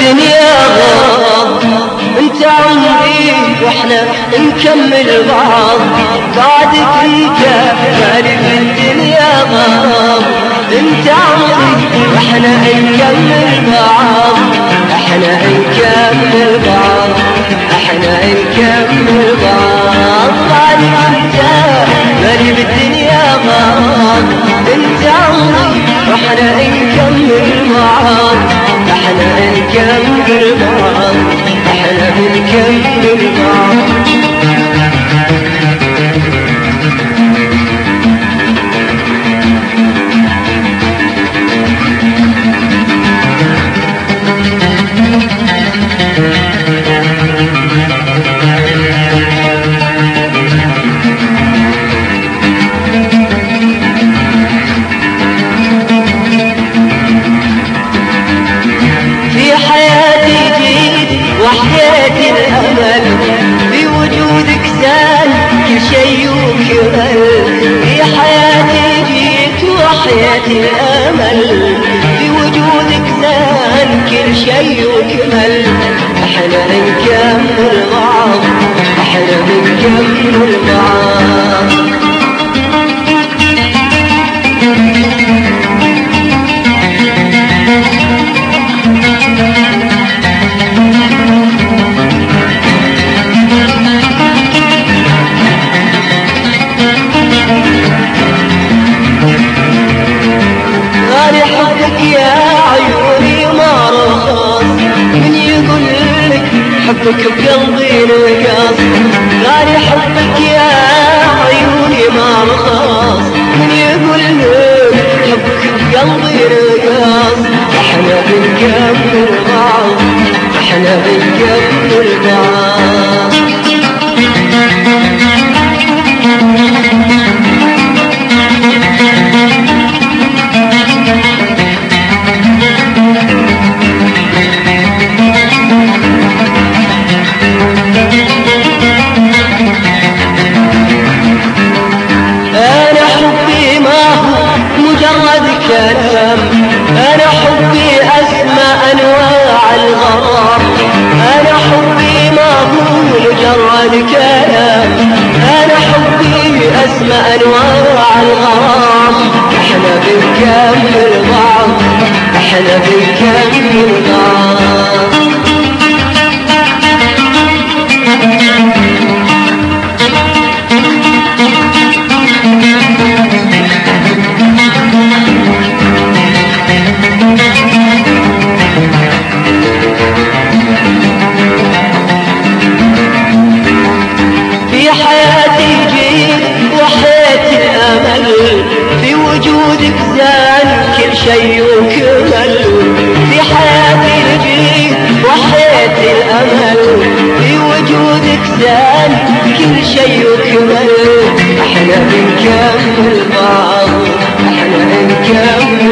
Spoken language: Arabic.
بالدنيا غاب، انت عمري واحنا نكمل بعض، بعدك انت مالي بالدنيا غاب، انت عمري واحنا نكمل بعض، احنا نكمل بعض، احنا نكمل بعض، بعدك انت مالي بالدنيا غاب، انت عمري واحنا نكمل بعض، احنا نكمل بعض، احنا نكمل بعض. وحياتي الأمل في وجودك زان كل شيء وكمل، في حياتي جيت وحياتي الأمل في وجودك زان كل شيء وكمل، احنا نكمل بعض، احنا نكمل بعض. حبك بقلبي نقاص، غالي حبك يا عيوني ما رخاص، من يقول لك حبك بقلبي نقاص، احنا بنكمل بعض، احنا بنكمل بعض. أنا حبي أسمى أنواع الغرام، أنا حبي ما هو مجرد كلام، أنا حبي أسمى أنواع الغرام، احنا بنكمل بعض، احنا بنكمل بعض. في وجودك زان كل شيء وكمل، في حياتي لجيت وحياتي الأمل، في وجودك زان كل شيء وكمل، احنا بنكمل بعض، احنا بنكمل